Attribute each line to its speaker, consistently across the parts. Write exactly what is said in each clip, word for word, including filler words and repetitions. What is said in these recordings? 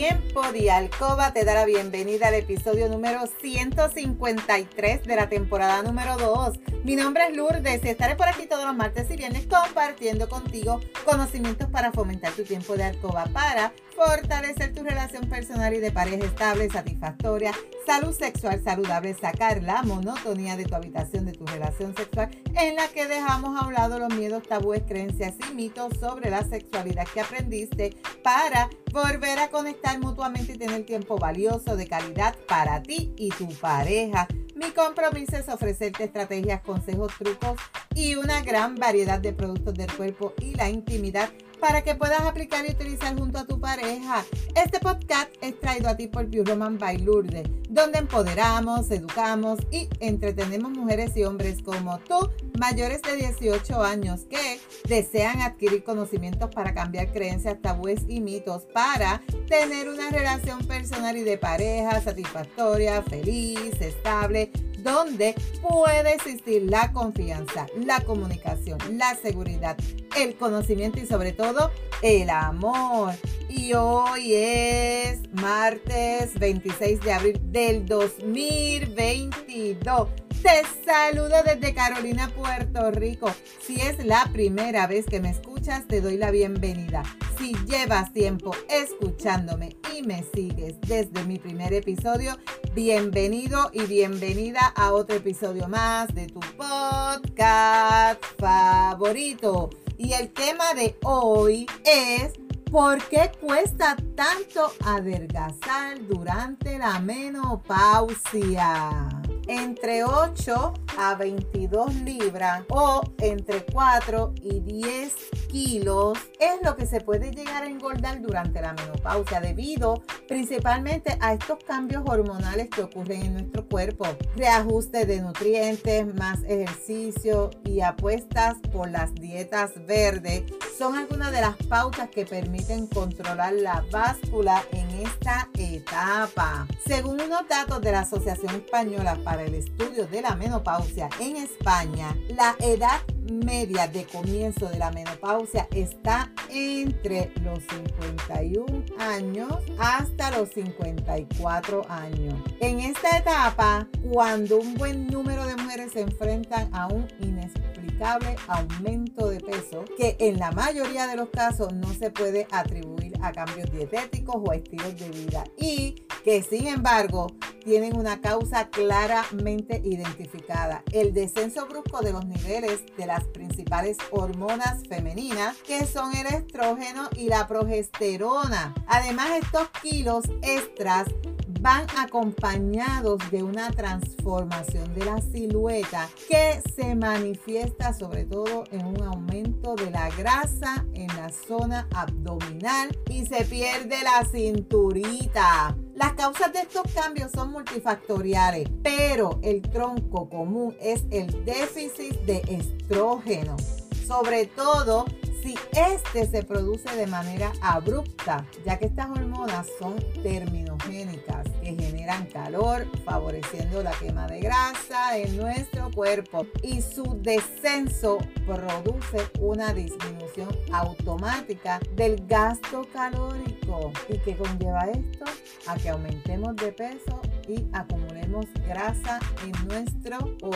Speaker 1: Tiempo de Alcoba te da la bienvenida al episodio número ciento cincuenta y tres de la temporada número dos. Mi nombre es Lourdes y estaré por aquí todos los martes y viernes compartiendo contigo conocimientos para fomentar tu tiempo de alcoba, para fortalecer tu relación personal y de pareja estable, satisfactoria, salud sexual saludable, sacar la monotonía de tu habitación, de tu relación sexual, en la que dejamos a un lado los miedos, tabúes, creencias y mitos sobre la sexualidad que aprendiste, para volver a conectar mutuamente y tener tiempo valioso de calidad para ti y tu pareja. Mi compromiso es ofrecerte estrategias, consejos, trucos y una gran variedad de productos del cuerpo y la intimidad para que puedas aplicar y utilizar junto a tu pareja. Este podcast es traído a ti por Pure Romance by Lourdes, donde empoderamos, educamos y entretenemos mujeres y hombres como tú, mayores de dieciocho años, que desean adquirir conocimientos para cambiar creencias, tabúes y mitos, para tener una relación personal y de pareja satisfactoria, feliz, estable, donde puede existir la confianza, la comunicación, la seguridad, el conocimiento y sobre todo el amor. Y hoy es martes veintiséis de abril del dos mil veintidós. Te saludo desde Carolina, Puerto Rico. Si es la primera vez que me escuchas, te doy la bienvenida. Si llevas tiempo escuchándome y me sigues desde mi primer episodio, bienvenido y bienvenida a otro episodio más de tu podcast favorito. Y el tema de hoy es: ¿por qué cuesta tanto adelgazar durante la menopausia? Entre ocho a veintidós libras o entre cuatro y diez kilos es lo que se puede llegar a engordar durante la menopausia, debido principalmente a estos cambios hormonales que ocurren en nuestro cuerpo. Reajuste de nutrientes, más ejercicio y apuestas por las dietas verdes son algunas de las pautas que permiten controlar la báscula en esta etapa. Según unos datos de la Asociación Española para el Estudio de la Menopausia en España, la edad media de comienzo de la menopausia está entre los cincuenta y un años hasta los cincuenta y cuatro años. En esta etapa, cuando un buen número de mujeres se enfrentan a un inexplicable aumento de peso, que en la mayoría de los casos no se puede atribuir a cambios dietéticos o estilos de vida, y que sin embargo tienen una causa claramente identificada: el descenso brusco de los niveles de las principales hormonas femeninas, que son el estrógeno y la progesterona. Además, estos kilos extras van acompañados de una transformación de la silueta que se manifiesta sobre todo en un aumento de la grasa en la zona abdominal y se pierde la cinturita. Las causas de estos cambios son multifactoriales, pero el tronco común es el déficit de estrógeno, sobre todo si este se produce de manera abrupta, ya que estas hormonas son terminogénicas, que generan calor, favoreciendo la quema de grasa en nuestro cuerpo, y su descenso produce una disminución automática del gasto calórico. ¿Y qué conlleva esto? A que aumentemos de peso y acumulemos grasa en nuestro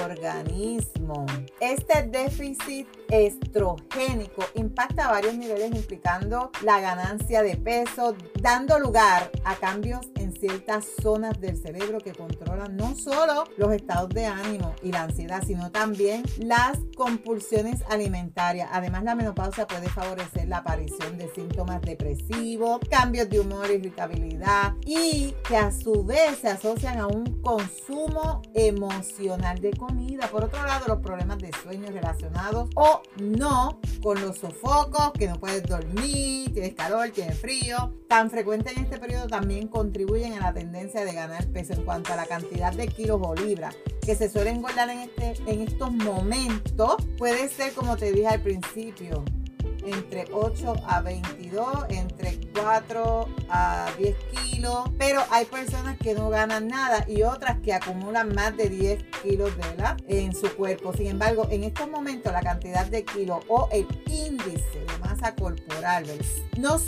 Speaker 1: organismo. Este déficit estrogénico impacta a varios niveles, implicando la ganancia de peso, dando lugar a cambios en ciertas zonas del cerebro que controlan no solo los estados de ánimo y la ansiedad, sino también las compulsiones alimentarias. Además, la menopausia puede favorecer la aparición de síntomas depresivos, cambios de humor, irritabilidad, y que a su vez se asocian a un consumo emocional de comida. Por otro lado, los problemas de sueño relacionados o no con los sofocos, que no puedes dormir, tienes calor, tienes frío, tan frecuente en este periodo, también contribuyen a la tendencia de ganar peso. En cuanto a la cantidad de kilos o libras que se suelen engordar en, este, en estos momentos, puede ser, como te dije al principio, entre ocho a veintidós, entre cuatro a diez kilos, pero hay personas que no ganan nada y otras que acumulan más de diez kilos de verdad en su cuerpo. Sin embargo, en estos momentos la cantidad de kilos o el índice de masa corporal, ¿ves?, no son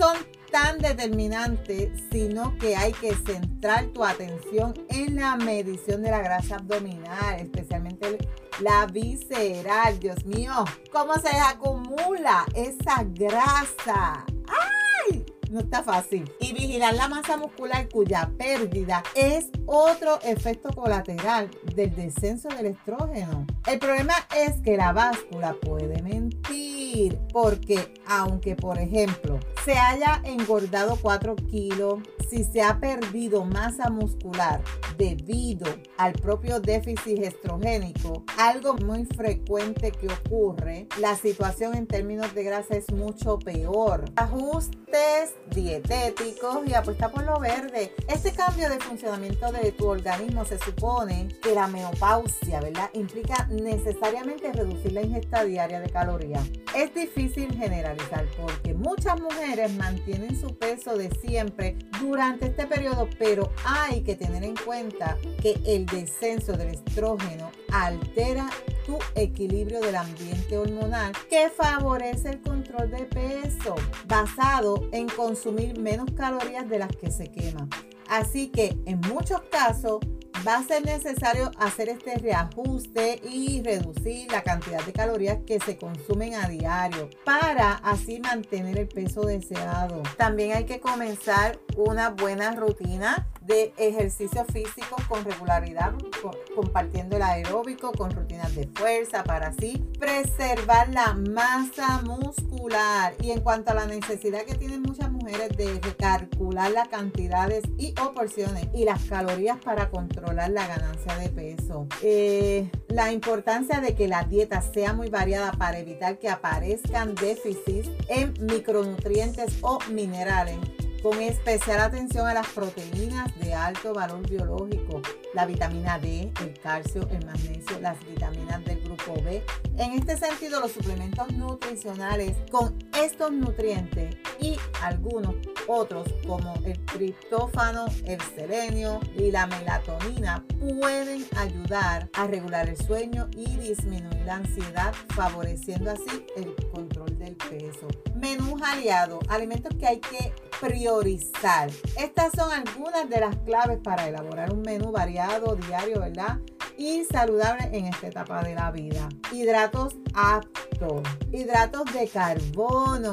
Speaker 1: tan determinante, sino que hay que centrar tu atención en la medición de la grasa abdominal, especialmente la visceral. Dios mío, ¿cómo se acumula esa grasa? ¡Ay! No está fácil. Y vigilar la masa muscular, cuya pérdida es otro efecto colateral del descenso del estrógeno. El problema es que la báscula puede mentir, porque aunque, por ejemplo, se haya engordado cuatro kilos, si se ha perdido masa muscular debido al propio déficit estrogénico, algo muy frecuente que ocurre, la situación en términos de grasa es mucho peor. Ajustes dietéticos y apuesta por lo verde. Este cambio de funcionamiento de tu organismo, se supone que la menopausia, ¿verdad?, implica necesariamente reducir la ingesta diaria de calorías. Es difícil generalizar porque muchas mujeres mantienen su peso de siempre durante este periodo, pero hay que tener en cuenta que el descenso del estrógeno altera tu equilibrio del ambiente hormonal, que favorece el control de peso basado en consumir menos calorías de las que se queman. Así que en muchos casos va a ser necesario hacer este reajuste y reducir la cantidad de calorías que se consumen a diario para así mantener el peso deseado. También hay que comenzar una buena rutina de ejercicio físico con regularidad, co- compartiendo el aeróbico con rutinas de fuerza para así preservar la masa muscular. Y en cuanto a la necesidad que tienen muchas mujeres de recalcular las cantidades y o porciones y las calorías para controlar la ganancia de peso. Eh, la importancia de que la dieta sea muy variada para evitar que aparezcan déficits en micronutrientes o minerales, con especial atención a las proteínas de alto valor biológico, la vitamina D, el calcio, el magnesio, las vitaminas del grupo B. En este sentido, los suplementos nutricionales con estos nutrientes y algunos otros como el triptófano, el selenio y la melatonina pueden ayudar a regular el sueño y disminuir la ansiedad, favoreciendo así el control del peso. Menús aliados, alimentos que hay que priorizar. Estas son algunas de las claves para elaborar un menú variado, diario, ¿verdad?, y saludable en esta etapa de la vida. Hidratos aptos, hidratos de carbono,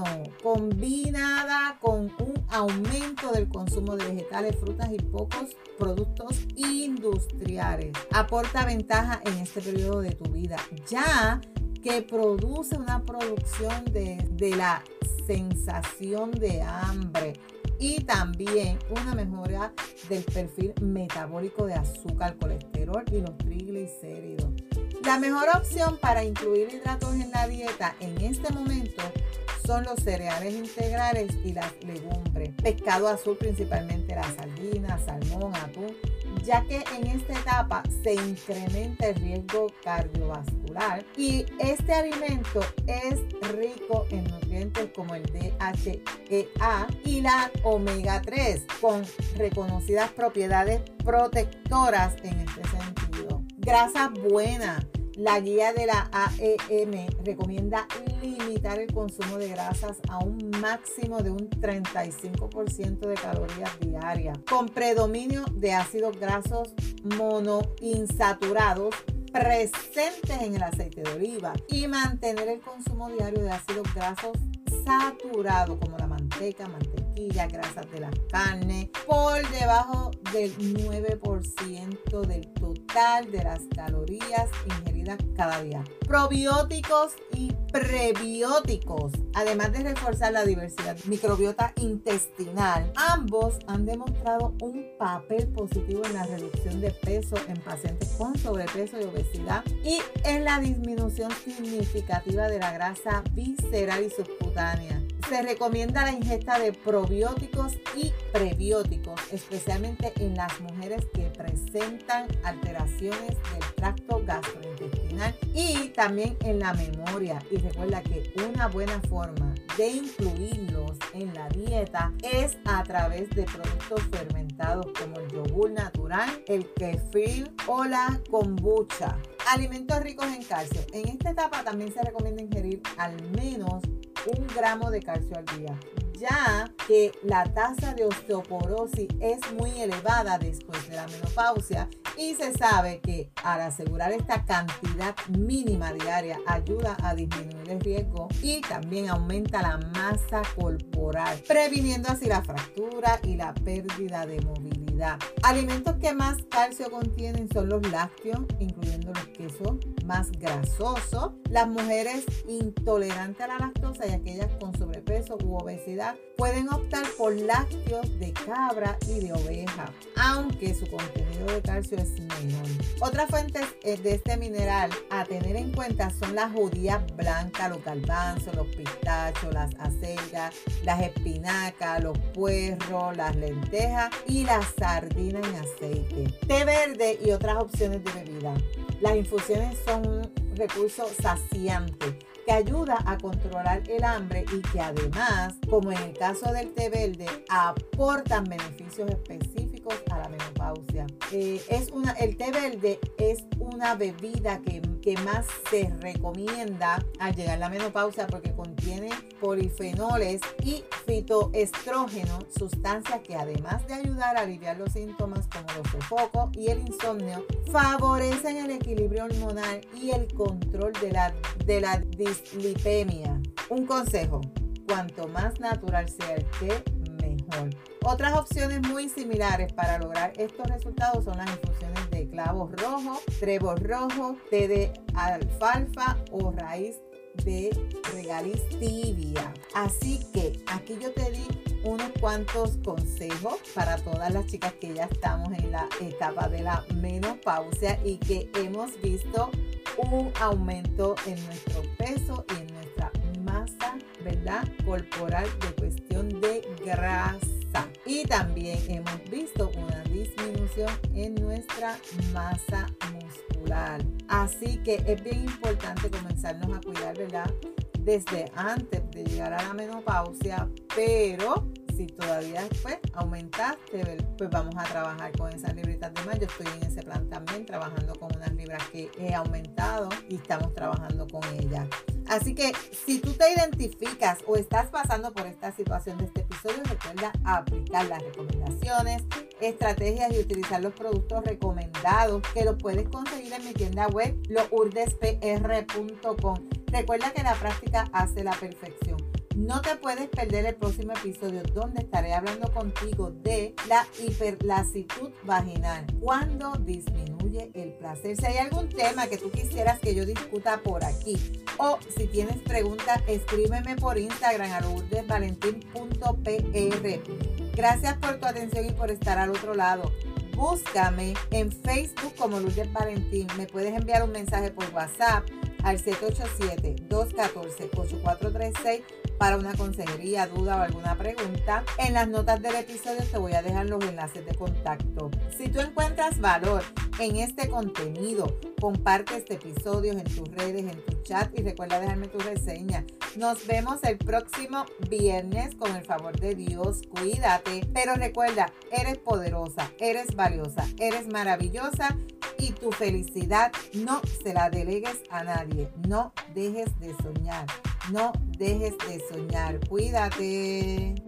Speaker 1: combinada con un aumento del consumo de vegetales, frutas y pocos productos industriales. Aporta ventaja en este periodo de tu vida, ya que produce una producción de, de la sensación de hambre y también una mejora del perfil metabólico de azúcar, colesterol y los triglicéridos. La mejor opción para incluir hidratos en la dieta en este momento son los cereales integrales y las legumbres, pescado azul, principalmente la sardina, salmón, atún, ya que en esta etapa se incrementa el riesgo cardiovascular y este alimento es rico en nutrientes como el D H E A y la omega tres, con reconocidas propiedades protectoras en este sentido. Grasas buenas. La guía de la A E M recomienda limitar el consumo de grasas a un máximo de un treinta y cinco por ciento de calorías diarias, con predominio de ácidos grasos monoinsaturados presentes en el aceite de oliva, y mantener el consumo diario de ácidos grasos saturados como la manteca, mantequilla, grasas de la carne, por debajo del nueve por ciento del total de las calorías ingeridas cada día. Probióticos y prebióticos, además de reforzar la diversidad microbiota intestinal, ambos han demostrado un papel positivo en la reducción de peso en pacientes con sobrepeso y obesidad y en la disminución significativa de la grasa visceral y subcutánea. Se recomienda la ingesta de probióticos y prebióticos, especialmente en las mujeres que presentan alteraciones del tracto gastrointestinal y también en la memoria. Y recuerda que una buena forma de incluirlos en la dieta es a través de productos fermentados como el yogur natural, el kefir o la kombucha. Alimentos ricos en calcio. En esta etapa también se recomienda ingerir al menos un gramo de calcio al día. ya que la tasa de osteoporosis es muy elevada después de la menopausia y se sabe que al asegurar esta cantidad mínima diaria ayuda a disminuir el riesgo y también aumenta la masa corporal, previniendo así la fractura y la pérdida de movilidad. Alimentos que más calcio contienen son los lácteos, incluyendo los quesos más grasosos. Las mujeres intolerantes a la lactosa y aquellas con sobrepeso u obesidad pueden optar por lácteos de cabra y de oveja, aunque su contenido de calcio es menor. Otras fuentes de este mineral a tener en cuenta son las judías blancas, los garbanzos, los pistachos, las acelgas, las espinacas, los puerros, las lentejas y las sardinas en aceite. Té verde y otras opciones de bebida. Las infusiones son un recurso saciante que ayuda a controlar el hambre y que además, como en el caso del té verde, aportan beneficios específicos a la menopausia. Eh, es una, el té verde es una bebida que, que más se recomienda al llegar a la menopausia porque contiene polifenoles y fitoestrógenos, sustancias que además de ayudar a aliviar los síntomas como los sofocos y el insomnio, favorecen el equilibrio hormonal y el control de la, de la dislipemia. Un consejo: cuanto más natural sea el té, mejor. Otras opciones muy similares para lograr estos resultados son las infusiones de clavos rojos, trébol rojo, té de alfalfa o raíz de regaliz tibia. Así que aquí yo te di unos cuantos consejos para todas las chicas que ya estamos en la etapa de la menopausia y que hemos visto un aumento en nuestro peso y en nuestra masa, ¿verdad?, corporal de cuestión de grasa. Y también hemos visto una disminución en nuestra masa muscular. Así que es bien importante comenzarnos a cuidar, ¿verdad?, desde antes de llegar a la menopausia, pero si todavía pues aumentaste, pues vamos a trabajar con esas libritas de más. Yo estoy en ese plan también, trabajando con unas libras que he aumentado y estamos trabajando con ellas. Así que si tú te identificas o estás pasando por esta situación de este episodio, recuerda aplicar las recomendaciones, estrategias y utilizar los productos recomendados que los puedes conseguir en mi tienda web lourdes p r punto com. Recuerda que la práctica hace la perfección. No te puedes perder el próximo episodio donde estaré hablando contigo de la hiperlasitud vaginal, cuando disminuye el placer. Si hay algún tema que tú quisieras que yo discuta por aquí o si tienes preguntas, escríbeme por Instagram a lourdes valentín punto p r. Gracias por tu atención y por estar al otro lado. Búscame en Facebook como Lourdes Valentín. Me puedes enviar un mensaje por WhatsApp al siete ocho siete, dos uno cuatro, ocho cuatro tres seis para una consejería, duda o alguna pregunta. En las notas del episodio te voy a dejar los enlaces de contacto. Si tú encuentras valor en este contenido, comparte este episodio en tus redes, en tu chat y recuerda dejarme tu reseña. Nos vemos el próximo viernes con el favor de Dios. Cuídate, pero recuerda, eres poderosa, eres valiosa, eres maravillosa y tu felicidad no se la delegues a nadie. No dejes de soñar, no dejes de soñar. Cuídate.